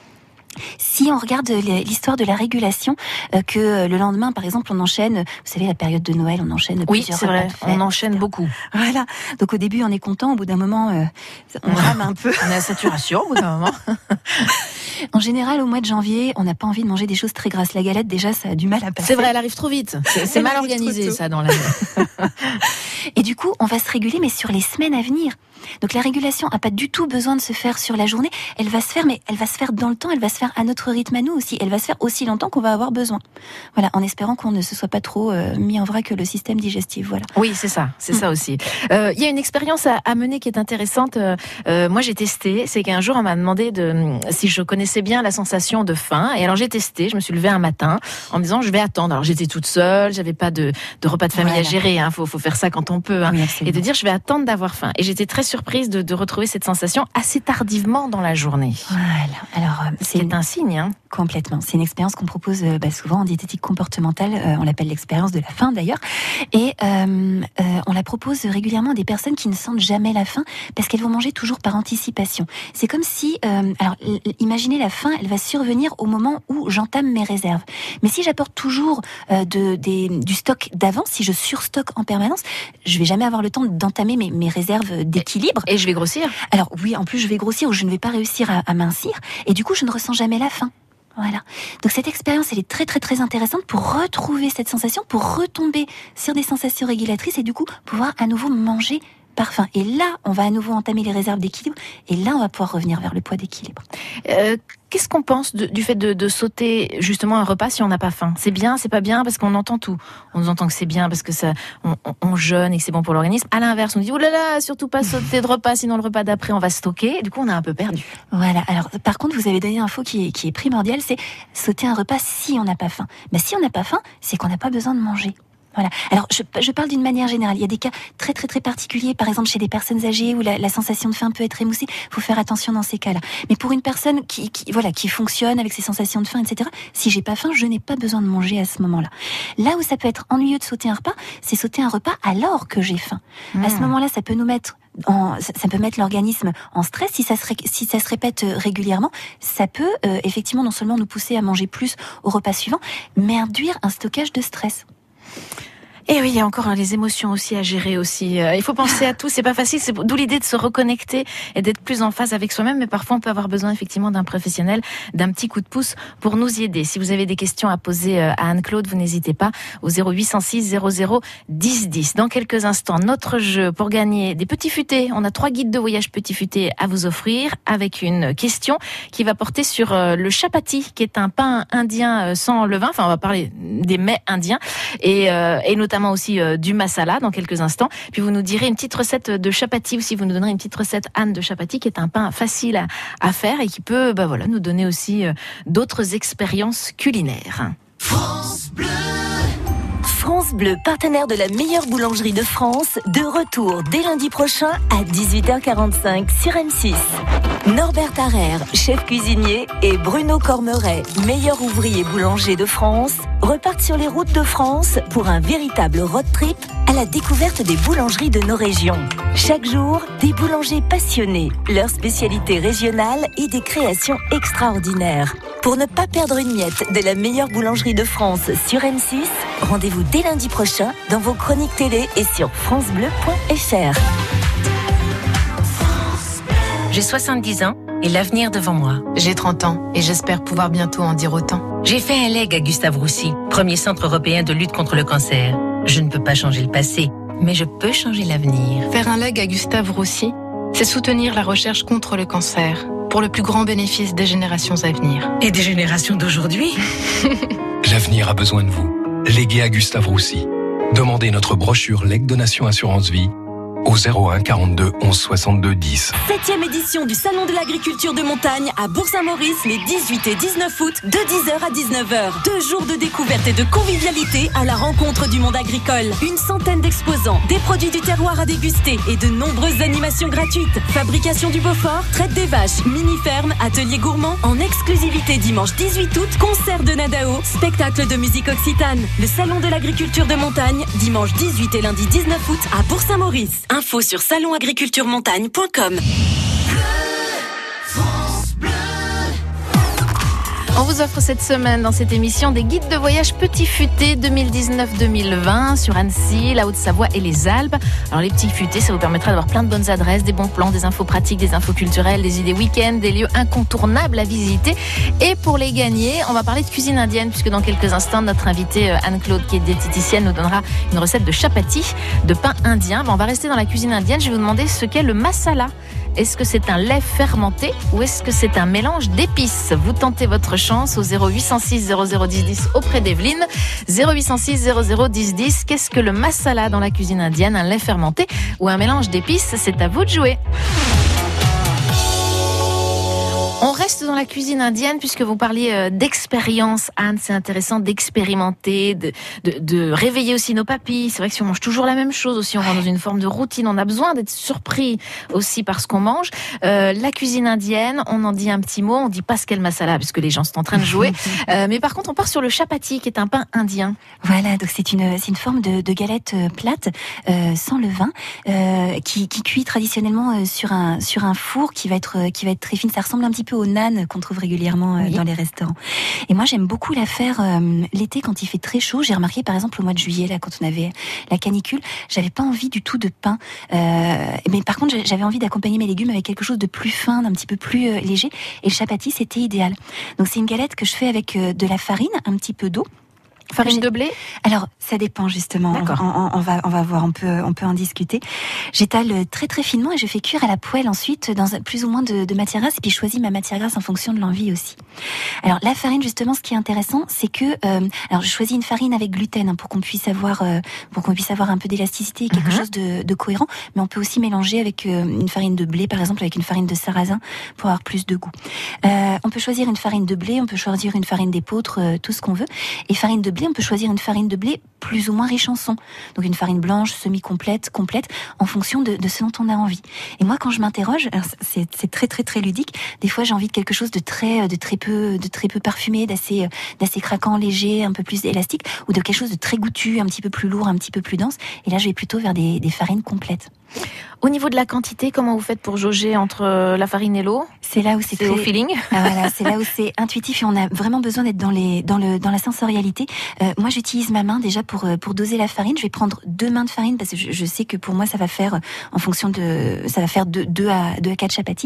S4: Si on regarde l'histoire de la régulation, euh, que le lendemain, par exemple, on enchaîne, vous savez, la période de Noël, on enchaîne
S3: oui,
S4: plusieurs
S3: c'est vrai,
S4: repas de fête,
S3: on enchaîne
S4: et cetera.
S3: Beaucoup.
S4: Voilà. Donc au début, on est content, au bout d'un moment, euh, on rame un peu.
S3: On est à saturation au bout d'un moment.
S4: En général, au mois de janvier, on n'a pas envie de manger des choses très grasses. La galette, déjà, ça a du mal à passer.
S3: C'est vrai, elle arrive trop vite. C'est, c'est mal organisé, ça, dans l'année.
S4: Et du coup, on va se réguler, mais sur les semaines à venir. Donc la régulation n'a pas du tout besoin de se faire sur la journée. Elle va se faire, mais elle va se faire dans le temps. Elle va se faire à notre rythme à nous aussi. Elle va se faire aussi longtemps qu'on va avoir besoin. Voilà, en espérant qu'on ne se soit pas trop euh, mis en vrac le système digestif. Voilà.
S3: Oui, c'est ça, c'est mmh. ça aussi. Il euh, y a une expérience à, à mener qui est intéressante. Euh, moi, j'ai testé. C'est qu'un jour, on m'a demandé de si je connaissais bien la sensation de faim. Et alors, j'ai testé. Je me suis levée un matin en me disant, je vais attendre. Alors, j'étais toute seule. J'avais pas de, de repas de famille voilà. à gérer. Hein. Faut, faut faire ça quand on peut. Hein. Oui, et de dire, je vais attendre d'avoir faim. Et j'étais très surprise de, de retrouver cette sensation assez tardivement dans la journée.
S4: Voilà. Alors, euh,
S3: c'est, c'est un signe. Hein.
S4: Complètement. C'est une expérience qu'on propose euh, bah, souvent en diététique comportementale. Euh, on l'appelle l'expérience de la faim d'ailleurs. Et euh, euh, on la propose régulièrement à des personnes qui ne sentent jamais la faim parce qu'elles vont manger toujours par anticipation. C'est comme si, euh, alors, l- imaginez la faim, elle va survenir au moment où j'entame mes réserves. Mais si j'apporte toujours euh, de, des, du stock d'avance, si je surstocke en permanence, je vais jamais avoir le temps d'entamer mes, mes réserves d'équilibre.
S3: Et je vais grossir.
S4: Alors oui, en plus je vais grossir ou je ne vais pas réussir à, à mincir. Et du coup, je ne ressens jamais la faim. Voilà. Donc cette expérience, elle est très très très intéressante pour retrouver cette sensation, pour retomber sur des sensations régulatrices et du coup pouvoir à nouveau manger parfum. Et là, on va à nouveau entamer les réserves d'équilibre. Et là, on va pouvoir revenir vers le poids d'équilibre.
S3: Euh, qu'est-ce qu'on pense de, du fait de, de sauter justement un repas si on n'a pas faim? C'est bien, c'est pas bien, parce qu'on entend tout. On nous entend que c'est bien parce que ça, on, on, on jeûne et que c'est bon pour l'organisme. À l'inverse, on dit oh là là, surtout pas sauter de repas, sinon le repas d'après on va stocker. Du coup, on a un peu perdu.
S4: Voilà. Alors, par contre, vous avez donné une info qui est, qui est primordiale, c'est sauter un repas si on n'a pas faim. Ben, si on n'a pas faim, c'est qu'on n'a pas besoin de manger. Voilà. Alors, je, je parle d'une manière générale. Il y a des cas très très très particuliers, par exemple chez des personnes âgées où la, la sensation de faim peut être émoussée. Il faut faire attention dans ces cas-là. Mais pour une personne qui, qui voilà qui fonctionne avec ses sensations de faim, et cetera. Si j'ai pas faim, je n'ai pas besoin de manger à ce moment-là. Là où ça peut être ennuyeux de sauter un repas, c'est sauter un repas alors que j'ai faim. Mmh. À ce moment-là, ça peut nous mettre En, ça peut mettre l'organisme en stress. Si ça se, si ça se répète régulièrement, ça peut euh, effectivement non seulement nous pousser à manger plus au repas suivant, mais induire un stockage de stress.
S3: Et oui, il y a encore hein, les émotions aussi à gérer aussi. Euh, il faut penser à tout, c'est pas facile, c'est d'où l'idée de se reconnecter et d'être plus en phase avec soi-même, mais parfois on peut avoir besoin effectivement d'un professionnel, d'un petit coup de pouce pour nous y aider. Si vous avez des questions à poser à Anne-Claude, vous n'hésitez pas au zéro huit cent six zéro zéro dix dix. Dans quelques instants, notre jeu pour gagner des petits futés. On a trois guides de voyage petits futés à vous offrir avec une question qui va porter sur le chapati, qui est un pain indien sans levain. Enfin, on va parler des mets indiens et, euh, et notamment notamment aussi euh, du masala dans quelques instants. Puis vous nous direz une petite recette de chapati aussi. Vous nous donnerez une petite recette, Anne, de chapati, qui est un pain facile à, à faire et qui peut bah, voilà, nous donner aussi euh, d'autres expériences culinaires.
S1: France Bleu. France Bleu, partenaire de la meilleure boulangerie de France, de retour dès lundi prochain à dix-huit heures quarante-cinq sur M six. Norbert Harrer, chef cuisinier, et Bruno Cormeret, meilleur ouvrier boulanger de France, repartent sur les routes de France pour un véritable road trip à la découverte des boulangeries de nos régions. Chaque jour, des boulangers passionnés, leurs spécialités régionales et des créations extraordinaires. Pour ne pas perdre une miette de la meilleure boulangerie de France sur M six, rendez-vous dès lundi prochain dans vos chroniques télé et sur francebleu point f r.
S6: J'ai soixante-dix ans et l'avenir devant moi.
S7: J'ai trente ans et j'espère pouvoir bientôt en dire autant.
S6: J'ai fait un leg à Gustave Roussy, premier centre européen de lutte contre le cancer. Je ne peux pas changer le passé, mais je peux changer l'avenir.
S7: Faire un leg à Gustave Roussy, c'est soutenir la recherche contre le cancer, pour le plus grand bénéfice des générations à venir.
S6: Et des générations d'aujourd'hui.
S8: L'avenir a besoin de vous. Léguez à Gustave Roussy. Demandez notre brochure Leg Donation Assurance Vie au zéro un quarante-deux onze soixante-deux dix.
S1: Septième édition du Salon de l'Agriculture de Montagne à Bourg-Saint-Maurice les dix-huit et dix-neuf août de dix heures à dix-neuf heures. Deux jours de découverte et de convivialité à la rencontre du monde agricole. Une centaine d'exposants, des produits du terroir à déguster et de nombreuses animations gratuites. Fabrication du Beaufort, traite des vaches, mini-ferme, atelier gourmand. En exclusivité dimanche dix-huit août, concert de Nadao, spectacle de musique occitane. Le Salon de l'Agriculture de Montagne, dimanche dix-huit et lundi dix-neuf août à Bourg-Saint-Maurice. Info sur salon agriculture montagne point com.
S3: On vous offre cette semaine dans cette émission des guides de voyage Petit Futé deux mille dix-neuf deux mille vingt sur Annecy, la Haute-Savoie et les Alpes. Alors les petits futés, ça vous permettra d'avoir plein de bonnes adresses, des bons plans, des infos pratiques, des infos culturelles, des idées week-end, des lieux incontournables à visiter. Et pour les gagner, on va parler de cuisine indienne puisque dans quelques instants, notre invitée Anne-Claude, qui est diététicienne, nous donnera une recette de chapati, de pain indien. Bon, on va rester dans la cuisine indienne. Je vais vous demander ce qu'est le masala. Est-ce que c'est un lait fermenté ou est-ce que c'est un mélange d'épices? Vous tentez votre chance au zéro huit cent six zéro zéro dix dix auprès d'Evelyne. zéro huit cent six zéro zéro dix dix. Qu'est-ce que le masala dans la cuisine indienne? Un lait fermenté ou un mélange d'épices? C'est à vous de jouer. On reste dans la cuisine indienne puisque vous parliez d'expérience, Anne. C'est intéressant d'expérimenter, de, de, de réveiller aussi nos papilles. C'est vrai que si on mange toujours la même chose aussi, on rentre dans une forme de routine. On a besoin d'être surpris aussi par ce qu'on mange. Euh, la cuisine indienne, on en dit un petit mot. On dit pas ce qu'est le masala puisque les gens sont en train de jouer. Euh, mais par contre, on part sur le chapati qui est un pain indien.
S4: Voilà, donc c'est une, c'est une forme de, de galette plate euh, sans levain euh, qui, qui cuit traditionnellement euh, sur un, sur un four qui va être, qui va être très fine. Ça ressemble un petit peu au naan qu'on trouve régulièrement euh, oui. dans les restaurants. Et moi, j'aime beaucoup la faire euh, l'été quand il fait très chaud. J'ai remarqué, par exemple, au mois de juillet, là, quand on avait la canicule, j'avais pas envie du tout de pain. Euh, mais par contre, j'avais envie d'accompagner mes légumes avec quelque chose de plus fin, d'un petit peu plus euh, léger. Et le chapati, c'était idéal. Donc, c'est une galette que je fais avec euh, de la farine, un petit peu d'eau.
S3: Farine de blé?
S4: Alors, ça dépend justement.
S3: D'accord.
S4: On, on, on va, on va voir, on peut, on peut en discuter. J'étale très très finement et je fais cuire à la poêle ensuite dans plus ou moins de, de matière grasse et puis je choisis ma matière grasse en fonction de l'envie aussi. Alors la farine justement, ce qui est intéressant, c'est que, euh, alors je choisis une farine avec gluten hein, pour qu'on puisse avoir, euh, pour qu'on puisse avoir un peu d'élasticité et quelque mm-hmm. chose de, de cohérent. Mais on peut aussi mélanger avec euh, une farine de blé, par exemple, avec une farine de sarrasin pour avoir plus de goût. Euh, on peut choisir une farine de blé, on peut choisir une farine d'épeautre, euh, tout ce qu'on veut. Et farine de blé, on peut choisir une farine de blé plus ou moins riche en son. Donc une farine blanche, semi-complète, complète, en fonction de, de ce dont on a envie. Et moi, quand je m'interroge, c'est, c'est très très très ludique. Des fois, j'ai envie de quelque chose de très de très peu de très peu parfumé, d'assez d'assez craquant, léger, un peu plus élastique, ou de quelque chose de très goûtu, un petit peu plus lourd, un petit peu plus dense. Et là, je vais plutôt vers des, des farines complètes.
S3: Au niveau de la quantité, comment vous faites pour jauger entre la farine et l'eau?
S4: C'est là où c'est,
S3: c'est
S4: très...
S3: au feeling.
S4: Ah, voilà, c'est là où c'est intuitif et on a vraiment besoin d'être dans les dans le dans la sensorialité. Euh, moi, j'utilise ma main déjà pour pour doser la farine. Je vais prendre deux mains de farine parce que je, je sais que pour moi ça va faire en fonction de ça va faire deux deux à deux à quatre chapatis.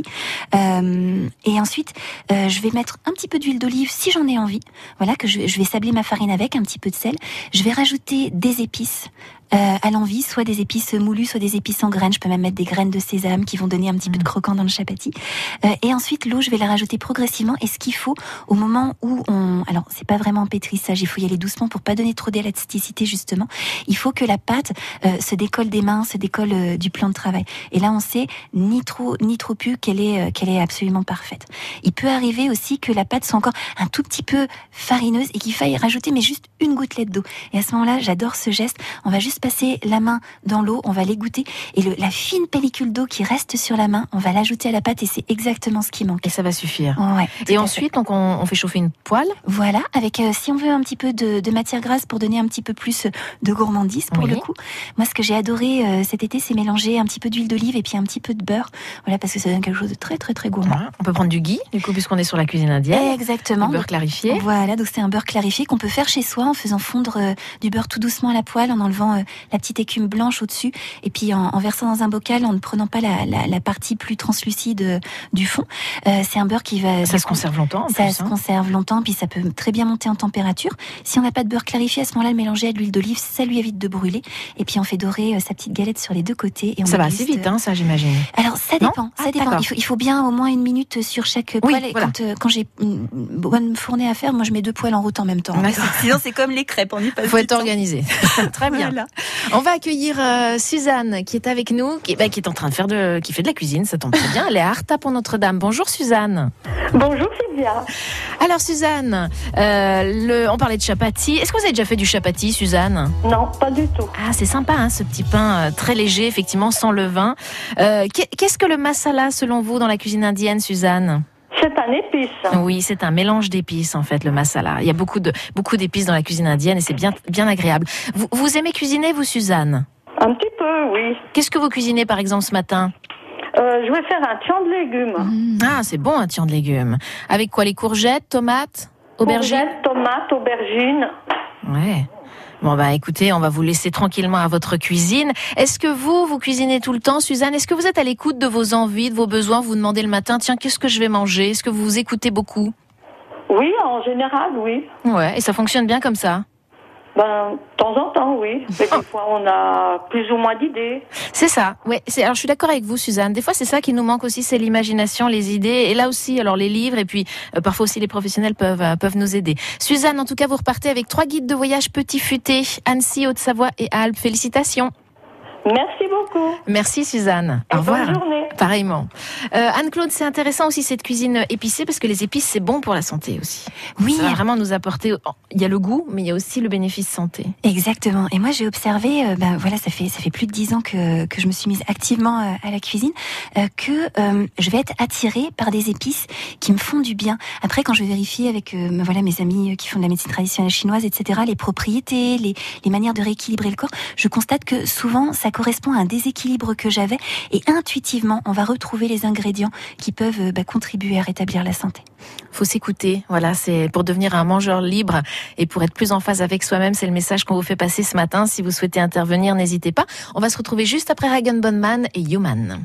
S4: Euh, et ensuite, euh, je vais mettre un petit peu d'huile d'olive si j'en ai envie. Voilà, que je, je vais sabler ma farine avec un petit peu de sel. Je vais rajouter des épices. Euh, à l'envie, soit des épices moulues, soit des épices en graines. Je peux même mettre des graines de sésame qui vont donner un petit mmh. peu de croquant dans le chapati. Euh, et ensuite, l'eau, je vais la rajouter progressivement. Et ce qu'il faut au moment où on... Alors, c'est pas vraiment un pétrissage, il faut y aller doucement pour pas donner trop d'élasticité, justement. Il faut que la pâte euh, se décolle des mains, se décolle euh, du plan de travail. Et là, on sait ni trop, ni trop peu qu'elle est, euh, qu'elle est absolument parfaite. Il peut arriver aussi que la pâte soit encore un tout petit peu farineuse et qu'il faille rajouter, mais juste une gouttelette d'eau. Et à ce moment-là, j'adore ce geste. On va juste passer la main dans l'eau, on va l'égoutter et le, la fine pellicule d'eau qui reste sur la main, on va l'ajouter à la pâte et c'est exactement ce qui manque.
S3: Et ça va suffire.
S4: Ouais,
S3: et ensuite, donc on, on fait chauffer une poêle.
S4: Voilà, avec euh, si on veut un petit peu de, de matière grasse pour donner un petit peu plus de gourmandise pour oui. le coup. Moi, ce que j'ai adoré euh, cet été, c'est mélanger un petit peu d'huile d'olive et puis un petit peu de beurre. Voilà, parce que ça donne quelque chose de très très très gourmand.
S3: Ouais. On peut prendre du ghee, du coup, puisqu'on est sur la cuisine indienne.
S4: Exactement.
S3: Du beurre clarifié.
S4: Voilà, donc c'est un beurre clarifié qu'on peut faire chez soi en faisant fondre euh, du beurre tout doucement à la poêle, en enlevant euh, la petite écume blanche au-dessus et puis en, en versant dans un bocal en ne prenant pas la, la, la partie plus translucide euh, du fond. Euh, c'est un beurre qui va...
S3: Ça se conserve longtemps en
S4: Ça
S3: plus,
S4: se
S3: hein.
S4: conserve longtemps, puis ça peut très bien monter en température. Si on n'a pas de beurre clarifié, à ce moment-là, le mélanger à de l'huile d'olive, ça lui évite de brûler. Et puis on fait dorer euh, sa petite galette sur les deux côtés. Et on
S3: ça va
S4: juste...
S3: assez vite, hein, ça j'imagine.
S4: Alors ça dépend,
S3: non
S4: ça
S3: ah,
S4: dépend. Il faut, il faut bien au moins une minute sur chaque poêle.
S3: Oui,
S4: et
S3: voilà.
S4: quand, euh, quand j'ai une bonne fournée à faire, moi je mets deux poêles en route en même temps. Sinon c'est comme les crêpes, on y passe.
S3: Il faut être organisé. Très bien.
S4: Voilà.
S3: On va accueillir euh, Suzanne qui est avec nous, qui, bah, qui est en train de faire de, qui fait de la cuisine, ça tombe très bien. Elle est à Arta pour Notre-Dame. Bonjour Suzanne.
S9: Bonjour Sylvia.
S3: Alors Suzanne, euh, le, on parlait de chapati. Est-ce que vous avez déjà fait du chapati, Suzanne?
S9: Non, pas du tout.
S3: Ah, c'est sympa, hein, ce petit pain euh, très léger, effectivement, sans levain. Euh, qu'est-ce que le masala, selon vous, dans la cuisine indienne, Suzanne?
S9: C'est un épice.
S3: Oui, c'est un mélange d'épices, en fait, le masala. Il y a beaucoup de beaucoup d'épices dans la cuisine indienne et c'est bien bien agréable. Vous, vous aimez cuisiner, vous, Suzanne?
S9: Un petit peu, oui.
S3: Qu'est-ce que vous cuisinez, par exemple, ce matin?
S9: Euh, je vais faire un tian de légumes.
S3: Mmh. Ah, c'est bon, un tian de légumes. Avec quoi? Les courgettes, tomates, aubergines?
S9: Courgettes, tomates, aubergines.
S3: Ouais. Bon, bah écoutez, on va vous laisser tranquillement à votre cuisine. Est-ce que vous, vous cuisinez tout le temps, Suzanne? Est-ce que vous êtes à l'écoute de vos envies, de vos besoins? Vous vous demandez le matin, tiens, qu'est-ce que je vais manger? Est-ce que vous vous écoutez beaucoup?
S9: Oui, en général, oui.
S3: Ouais, et ça fonctionne bien comme ça?
S9: Ben, de temps en temps, oui. Mais des fois, on a plus ou moins d'idées.
S3: C'est ça. Ouais. C'est, alors, je suis d'accord avec vous, Suzanne. Des fois, c'est ça qui nous manque aussi, c'est l'imagination, les idées. Et là aussi, alors les livres, et puis euh, parfois aussi les professionnels peuvent euh, peuvent nous aider. Suzanne, en tout cas, vous repartez avec trois guides de voyage petit futé, Annecy, Haute-Savoie et Alpes. Félicitations.
S9: Merci beaucoup.
S3: Merci Suzanne.
S9: Et
S3: au revoir.
S9: bonne journée.
S3: Pareillement. Euh, Anne-Claude, c'est intéressant aussi cette cuisine épicée parce que les épices c'est bon pour la santé aussi.
S4: Oui,
S3: ça va vraiment nous apporter. Il y a le goût, mais il y a aussi le bénéfice santé.
S4: Exactement. Et moi j'ai observé, euh, bah voilà, ça fait ça fait plus de dix ans que que je me suis mise activement euh, à la cuisine, euh, que euh, je vais être attirée par des épices qui me font du bien. Après, quand je vérifie avec euh, bah voilà mes amis qui font de la médecine traditionnelle chinoise, et cetera, les propriétés, les les manières de rééquilibrer le corps, je constate que souvent ça correspond à un déséquilibre que j'avais et intuitivement on va retrouver les ingrédients qui peuvent bah, contribuer à rétablir la santé.
S3: Faut s'écouter, voilà, c'est pour devenir un mangeur libre et pour être plus en phase avec soi-même, c'est le message qu'on vous fait passer ce matin. Si vous souhaitez intervenir, n'hésitez pas. On va se retrouver juste après Ragan Bonman et Human.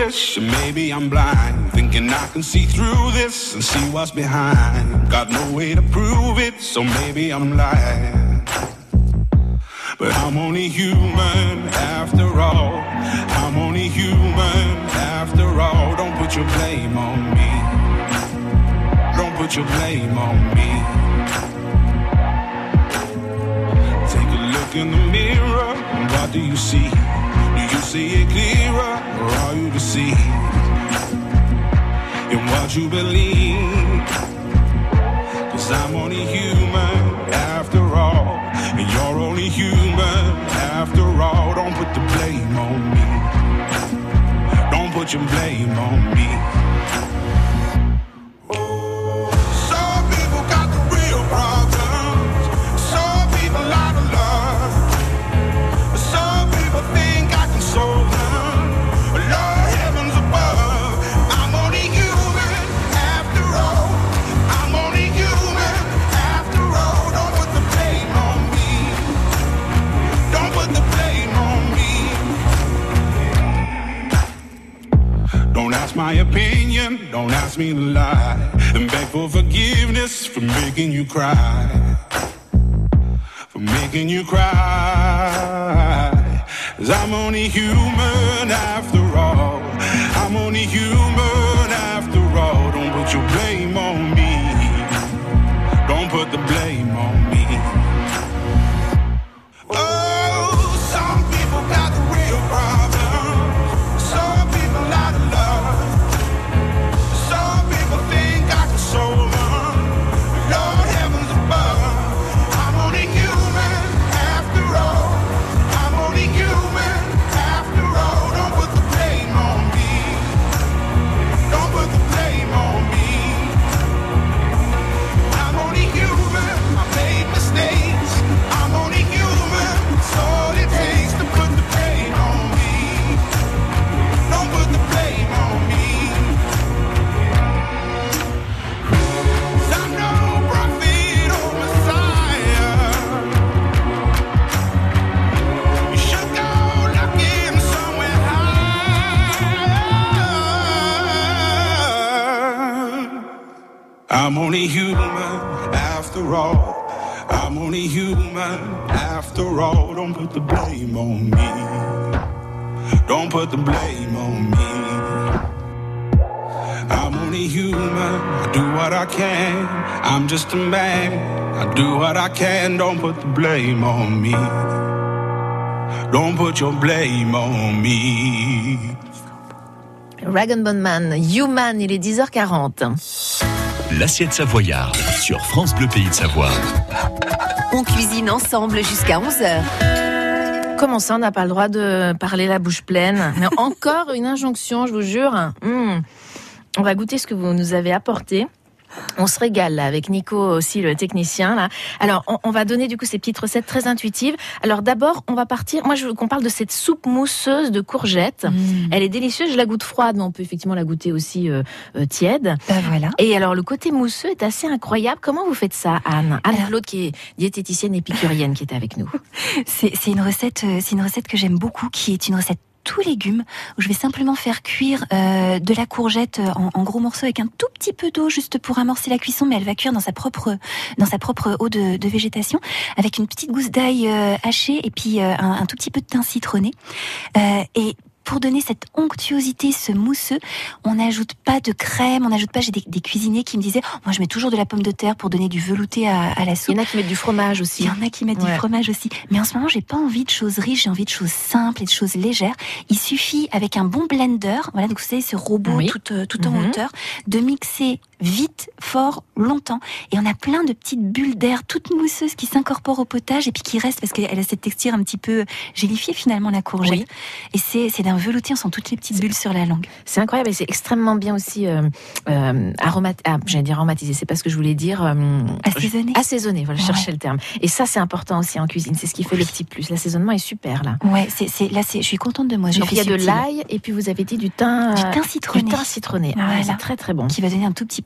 S10: foolish, maybe I'm blind, thinking I can see through this and see what's behind. Got no way to prove it, so maybe I'm lying. But I'm only human after all. I'm only human after all. Don't put your blame on me. Don't put your blame on me. Take a look in the mirror, and what do you see? Do you see it clearer, or are you deceived in what you believe? 'Cause I'm only human after all, and you're only human after all. Don't put the blame on me. Don't put your blame on me. Some people got the real problems. Some people out of love. Some people think I can solve them. Lord, heavens above, I'm only human after all. I'm only human after all. Don't put the blame on me. Don't put the blame on me. Don't ask my opinion, don't ask me to lie, and beg for forgiveness for making you cry, for making you cry. 'Cause I'm only human after all. I'm only human after all. Don't put your blame on me. Don't put the blame on me. Oh, some people got the real problems. Some people out of love. Some people think I can solve them. Lord, heavens above, I'm only human after all. I'm only human after all. Don't put the blame on me. Don't put the blame on me. I'm only human. I made mistakes. I'm only human. It's all it takes to put the blame on me. Don't put the blame on me. 'Cause I'm no prophet or Messiah. You should go looking somewhere higher. I'm only human after all. I'm only human after all. Don't put the blame on me. Don't put the blame on me. I'm only human. I do what I can. I'm just a man. I do what I can. Don't put the blame on me. Don't put your blame on me.
S3: Rag and Bone Man, Human, il est dix heures quarante.
S2: L'assiette savoyarde sur France Bleu Pays de Savoie.
S1: On cuisine ensemble jusqu'à onze heures.
S3: Comment ça, on n'a pas le droit de parler la bouche pleine? Mais encore une injonction, je vous jure. Mmh. On va goûter ce que vous nous avez apporté. On se régale là, avec Nico aussi, le technicien là. Alors on, on va donner du coup ces petites recettes très intuitives. Alors d'abord on va partir, moi je veux qu'on parle de cette soupe mousseuse de courgettes. Mmh. Elle est délicieuse, je la goûte froide, mais on peut effectivement la goûter aussi euh, euh, tiède.
S4: Ben voilà.
S3: Et alors le côté mousseux est assez incroyable. Comment vous faites ça, Anne? Anne-Claude qui est diététicienne épicurienne qui est avec nous.
S4: C'est, c'est une recette, c'est une recette que j'aime beaucoup, qui est une recette tout légumes, où je vais simplement faire cuire euh, de la courgette en, en gros morceaux avec un tout petit peu d'eau juste pour amorcer la cuisson, mais elle va cuire dans sa propre dans sa propre eau de, de végétation, avec une petite gousse d'ail euh, hachée et puis euh, un, un tout petit peu de thym citronné. Euh, et pour donner cette onctuosité, ce mousseux, on n'ajoute pas de crème, on n'ajoute pas. J'ai des, des cuisiniers qui me disaient, oh, moi je mets toujours de la pomme de terre pour donner du velouté à, à la soupe.
S3: Il y en a qui mettent du fromage aussi.
S4: Il y en a qui mettent
S3: ouais.
S4: du fromage aussi. Mais en ce moment, j'ai pas envie de choses riches, j'ai envie de choses simples et de choses légères. Il suffit, avec un bon blender, voilà, donc vous savez, ce robot oui. tout, euh, tout en mm-hmm. hauteur, de mixer vite, fort, longtemps. Et on a plein de petites bulles d'air toutes mousseuses qui s'incorporent au potage et puis qui restent parce qu'elle a cette texture un petit peu gélifiée finalement, la courgette. Oui. Et c'est, c'est d'un velouté, on sent toutes les petites bulles sur la langue.
S3: C'est incroyable et c'est extrêmement bien aussi euh, euh, aromatisé. Ah, j'allais dire aromatisé, c'est pas ce que je voulais dire. Euh,
S4: assaisonné.
S3: Assaisonné, voilà, je ouais. cherchais le terme. Et ça, c'est important aussi en cuisine. C'est ce qui fait oui. le petit plus. L'assaisonnement est super là.
S4: Ouais, c'est, c'est là, c'est, je suis contente de moi.
S3: Donc il y a subtil. de l'ail et puis vous avez dit du thym,
S4: du thym citronné.
S3: Du thym citronné.
S4: Voilà.
S3: Ah, c'est très très bon.
S4: Qui va donner un tout petit peu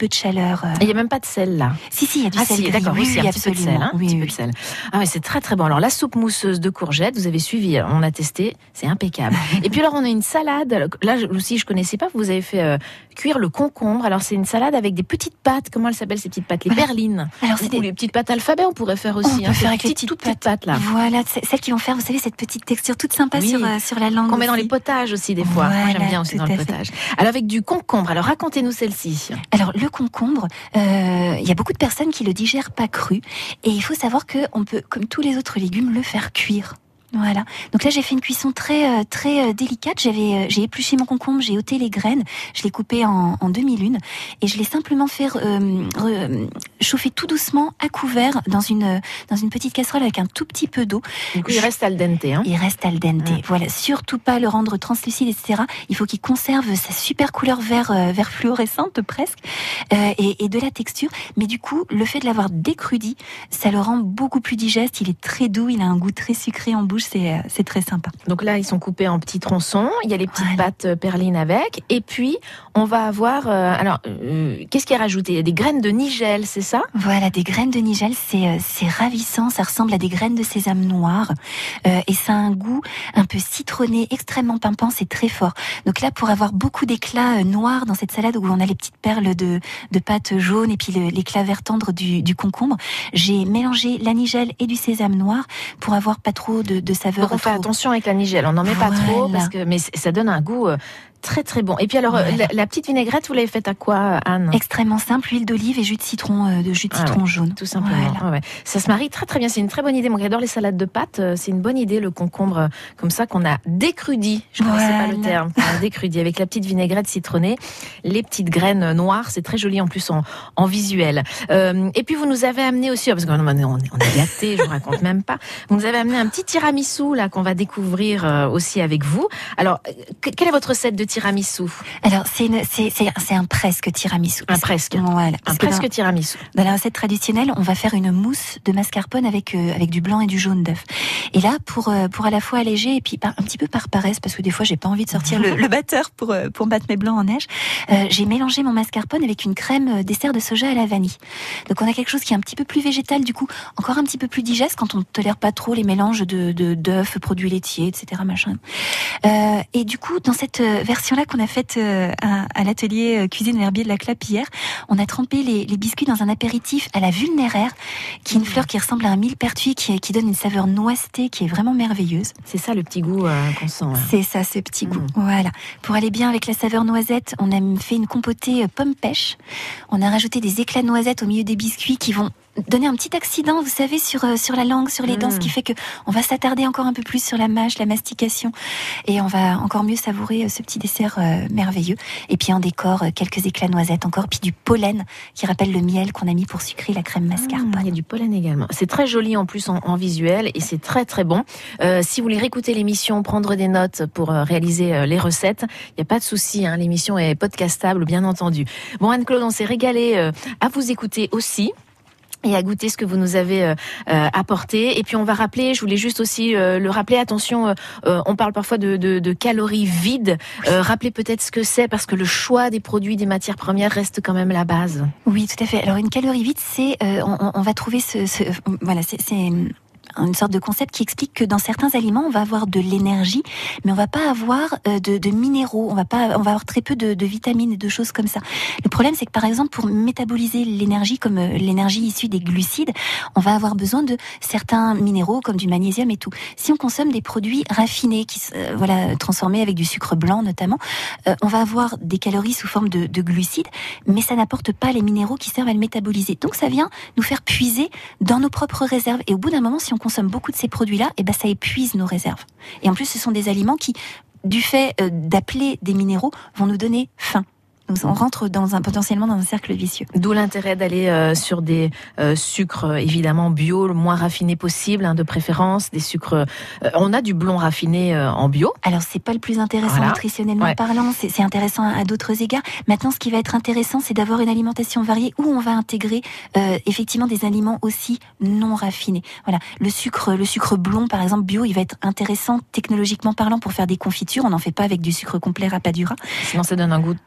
S4: peu de chaleur.
S3: Il n'y a même pas de sel là.
S4: Si, si, il y a du
S3: ah,
S4: sel.
S3: Si, d'accord, oui,
S4: oui,
S3: un petit peu de sel. Hein,
S4: oui,
S3: un petit
S4: oui.
S3: peu de sel. Ah oui, c'est très très bon. Alors la soupe mousseuse de courgettes, vous avez suivi, on a testé, c'est impeccable. Et puis alors on a une salade. Là aussi, je connaissais pas. Vous avez fait euh, cuire le concombre. Alors c'est une salade avec des petites pâtes. Comment elles s'appellent ces petites pâtes? Les perlines. Alors c'est des... les petites pâtes alphabet. On pourrait faire aussi.
S4: On peut
S3: hein,
S4: faire avec
S3: petites,
S4: les petites
S3: toutes
S4: pâtes.
S3: petites pâtes là.
S4: Voilà, celles qui vont faire, vous savez, cette petite texture toute sympa
S3: oui.
S4: sur euh, sur la langue.
S3: Qu'on met
S4: aussi.
S3: dans les potages aussi des fois.
S4: Voilà,
S3: Moi j'aime bien aussi dans le potage. Alors avec du concombre. Alors racontez-nous celle-ci.
S4: Alors le concombre, euh, il y a beaucoup de personnes qui le digèrent pas cru, et il faut savoir que on peut, comme tous les autres légumes, le faire cuire. Voilà. Donc là, j'ai fait une cuisson très très euh, délicate. J'avais euh, j'ai épluché mon concombre, j'ai ôté les graines, je l'ai coupé en, en demi-lune et je l'ai simplement fait euh, euh, chauffer tout doucement à couvert dans une dans une petite casserole avec un tout petit peu d'eau.
S3: Du coup, il reste al dente. Hein.
S4: Il reste al dente.
S3: Mmh.
S4: Voilà. Surtout pas le rendre translucide, et cetera. Il faut qu'il conserve sa super couleur vert euh, vert fluorescente presque euh, et, et de la texture. Mais du coup, le fait de l'avoir décrudi, ça le rend beaucoup plus digeste. Il est très doux, il a un goût très sucré en bouche. C'est, c'est très sympa.
S3: Donc là, ils sont coupés en petits tronçons. Il y a les petites voilà. pâtes perlines avec. Et puis, on va avoir... Euh, alors, euh, qu'est-ce qui est rajouté? Il y a des graines de nigel, c'est ça?
S4: Voilà, des graines de nigel. C'est, c'est ravissant. Ça ressemble à des graines de sésame noir. Euh, et ça a un goût un peu citronné, extrêmement pimpant. C'est très fort. Donc là, pour avoir beaucoup d'éclat noir dans cette salade où on a les petites perles de, de pâte jaune et puis le, l'éclat vert tendre du, du concombre, j'ai mélangé la nigel et du sésame noir pour avoir pas trop de, de saveur.
S3: Donc on fait attention avec la nigelle, on n'en met
S4: voilà.
S3: pas trop parce que mais ça donne un goût euh, très très bon. Et puis alors ouais. la, la petite vinaigrette, vous l'avez faite à quoi, Anne?
S4: Extrêmement simple, huile d'olive et jus de citron, euh, de jus de citron
S3: ah ouais,
S4: jaune.
S3: Tout simplement. Voilà. Ouais, ouais. Ça se marie très très bien. C'est une très bonne idée. Moi, j'adore les salades de pâtes. C'est une bonne idée le concombre euh, comme ça qu'on a décrudi. Je ne connaissais voilà. pas le terme. On a décrudi avec la petite vinaigrette citronnée, les petites graines noires. C'est très joli en plus en, en visuel. Euh, et puis vous nous avez amené aussi, parce qu'on on est, on est gâtés, je vous raconte même pas. Vous nous avez amené un petit tiramisu là qu'on va découvrir euh, aussi avec vous. Alors, quelle est votre recette de tiramisu?
S4: Alors, c'est, une, c'est, c'est, c'est un presque tiramisu.
S3: Un presque.
S4: Voilà.
S3: Un presque dans, tiramisu.
S4: Dans la recette traditionnelle, on va faire une mousse de mascarpone avec euh, avec du blanc et du jaune d'œuf. Et là, pour euh, pour à la fois alléger et puis par, un petit peu par paresse, parce que des fois, j'ai pas envie de sortir le, le batteur pour euh, pour battre mes blancs en neige. Euh, j'ai mélangé mon mascarpone avec une crème dessert de soja à la vanille. Donc, on a quelque chose qui est un petit peu plus végétal, du coup, encore un petit peu plus digeste quand on ne tolère pas trop les mélanges de, de d'œufs, produits laitiers, et cetera. Machin. Euh, et du coup, dans cette version-là qu'on a faite euh, à, à l'atelier euh, cuisine Herbier de la Clappe hier, on a trempé les, les biscuits dans un apéritif à la vulnéraire, qui est une fleur qui ressemble à un millepertuis, qui, qui donne une saveur noissetée qui est vraiment merveilleuse.
S3: C'est ça le petit goût euh, qu'on sent. Hein.
S4: C'est ça, ce petit mmh. goût. Voilà. Pour aller bien avec la saveur noisette, on a fait une compotée pomme pêche. On a rajouté des éclats de noisettes au milieu des biscuits qui vont donner un petit accident, vous savez, sur euh, sur la langue, sur les dents, mmh. ce qui fait que on va s'attarder encore un peu plus sur la mâche, la mastication, et on va encore mieux savourer euh, ce petit dessert euh, merveilleux. Et puis en décor, euh, quelques éclats de noisettes encore, puis du pollen qui rappelle le miel qu'on a mis pour sucrer la crème mascarpone.
S3: Mmh, il y a du pollen également. C'est très joli en plus en, en visuel et c'est très très bon. Euh, si vous voulez réécouter l'émission, prendre des notes pour euh, réaliser euh, les recettes, il n'y a pas de souci. Hein, l'émission est podcastable, bien entendu. Bon, Anne-Claude, on s'est régalé euh, à vous écouter aussi. Et à goûter ce que vous nous avez euh, apporté. Et puis on va rappeler, je voulais juste aussi euh, le rappeler, attention, euh, on parle parfois de, de, de calories vides. Euh, rappelez peut-être ce que c'est, parce que le choix des produits, des matières premières reste quand même la base.
S4: Oui, tout à fait. Alors une calorie vide, c'est, euh, on, on va trouver ce, ce voilà, c'est, c'est une sorte de concept qui explique que dans certains aliments, on va avoir de l'énergie, mais on va pas avoir euh, de, de minéraux, on va pas, on va avoir très peu de, de vitamines et de choses comme ça. Le problème, c'est que par exemple, pour métaboliser l'énergie, comme euh, l'énergie issue des glucides, on va avoir besoin de certains minéraux, comme du magnésium et tout. Si on consomme des produits raffinés, qui, euh, voilà, transformés avec du sucre blanc notamment, euh, on va avoir des calories sous forme de, de glucides, mais ça n'apporte pas les minéraux qui servent à le métaboliser. Donc ça vient nous faire puiser dans nos propres réserves. Et au bout d'un moment, si on consomme beaucoup de ces produits-là, et ben ça épuise nos réserves. Et en plus, ce sont des aliments qui, du fait euh, d'appeler des minéraux, vont nous donner faim. Donc on rentre dans un, potentiellement dans un cercle vicieux.
S3: D'où l'intérêt d'aller euh, sur des euh, sucres euh, évidemment bio, le moins raffinés possible, hein, de préférence, des sucres. Euh, on a du blond raffiné euh, en bio.
S4: Alors c'est pas le plus intéressant voilà. nutritionnellement ouais. parlant, c'est, c'est intéressant à, à d'autres égards. Maintenant, ce qui va être intéressant, c'est d'avoir une alimentation variée où on va intégrer euh, effectivement des aliments aussi non raffinés. Voilà, le sucre, le sucre blond par exemple bio, il va être intéressant technologiquement parlant pour faire des confitures. On n'en fait pas avec du sucre complet Rapadura.
S3: Sinon, ça donne un goût trop fort.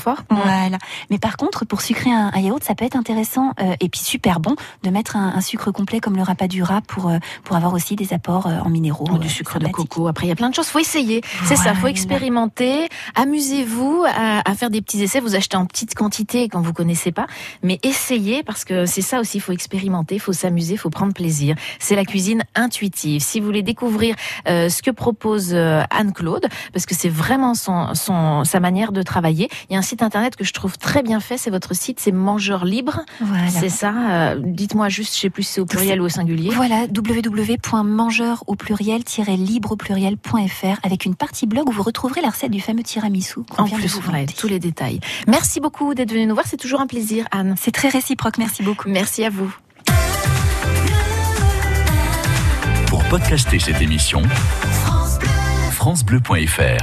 S3: fort.
S4: Voilà. Mais par contre, pour sucrer un, un yaourt, ça peut être intéressant euh, et puis super bon de mettre un, un sucre complet comme le rapadura pour euh, pour avoir aussi des apports euh, en minéraux.
S3: Ou du
S4: euh,
S3: sucre de
S4: sympathiques.
S3: coco. Après, il y a plein de choses. Faut essayer. C'est
S4: Voilà.
S3: ça. Faut expérimenter. Amusez-vous à, à faire des petits essais. Vous achetez en petite quantité quand vous connaissez pas, mais essayez parce que c'est ça aussi. Faut expérimenter. Faut s'amuser. Faut prendre plaisir. C'est la cuisine intuitive. Si vous voulez découvrir euh, ce que propose euh, Anne-Claude, parce que c'est vraiment son, son sa manière de travailler. Il y a un site internet que je trouve très bien fait. C'est votre site. C'est Mangeur Libre.
S4: Voilà.
S3: C'est ça. Euh, dites-moi juste. Je sais plus si c'est au pluriel ou au singulier.
S4: Voilà, w w w point mangeur au pluriel libre au pluriel point f r avec une partie blog où vous retrouverez la recette du fameux tiramisu. qu'on
S3: En
S4: vient de
S3: plus,
S4: vous
S3: voilà,
S4: vanter.
S3: tous les détails. Merci beaucoup d'être venu nous voir. C'est toujours un plaisir, Anne.
S4: C'est très réciproque, merci beaucoup.
S3: Merci à vous.
S2: Pour podcaster cette émission, francebleu point f r.